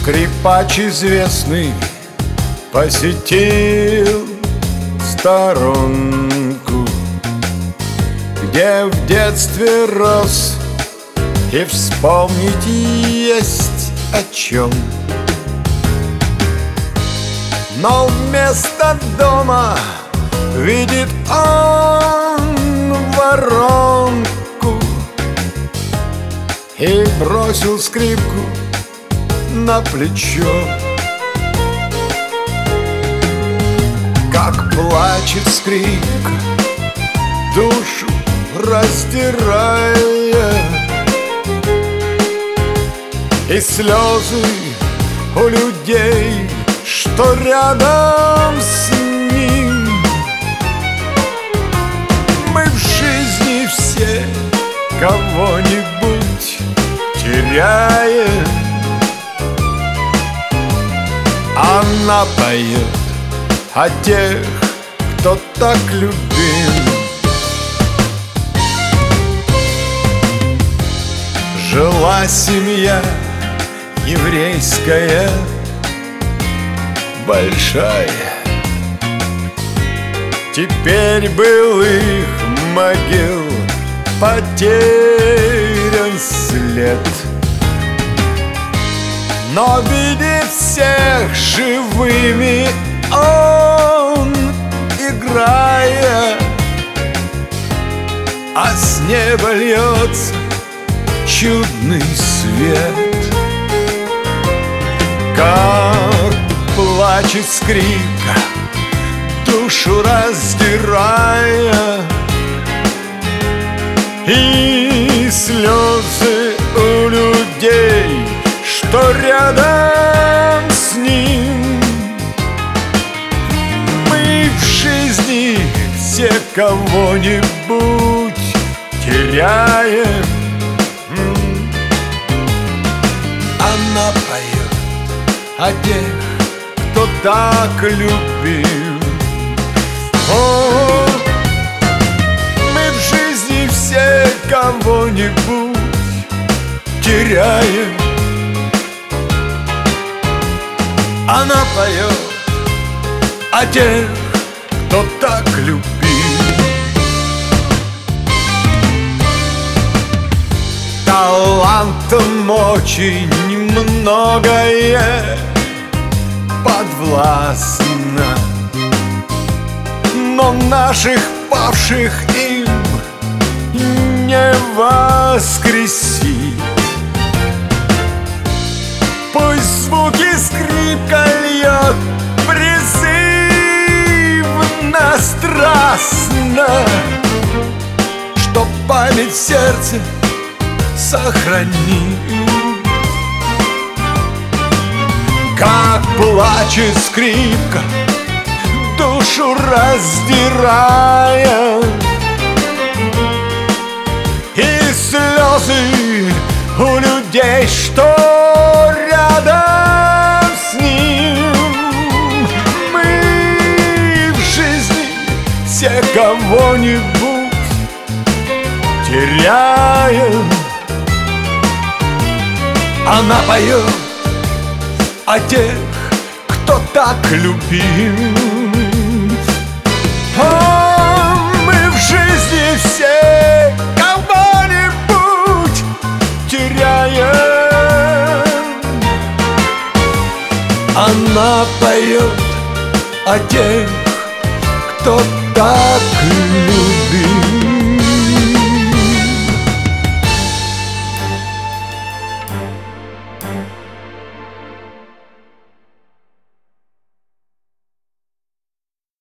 Скрипач известный посетил сторонку, где в детстве рос, и вспомнить есть о чем. Но вместо дома видит он воронку и бросил скрипку на плечо. Как плачет скрипка, душу раздирая, и слезы у людей, что рядом с ним. Мы в жизни все кого-нибудь теряем. Она поет о тех, кто так любим. Жила семья еврейская, большая. Теперь былых могил потерян след. Но видит всех живыми он, играя, а с неба льется чудный свет. Как плачет скрипка, душу раздирая, и слезы у людей, что рядом с ним. Мы в жизни все кого-нибудь теряем. Она поет о тех, кто так любил. О, мы в жизни все кого-нибудь теряем. Она поет о тех, кто так любил. Талантом очень многое подвластно, но наших павших им не воскресить. Пусть звуки скрипка льет призывно, страстно, чтоб память в сердце сохранить. Как плачет скрипка, душу раздирая, и слезы у людей, что рядом с ним. Мы в жизни все кого-нибудь теряем. Она поет о тех, кто так любим. О, мы в жизни все кого-нибудь теряем. Она поет о тех, кто так любит.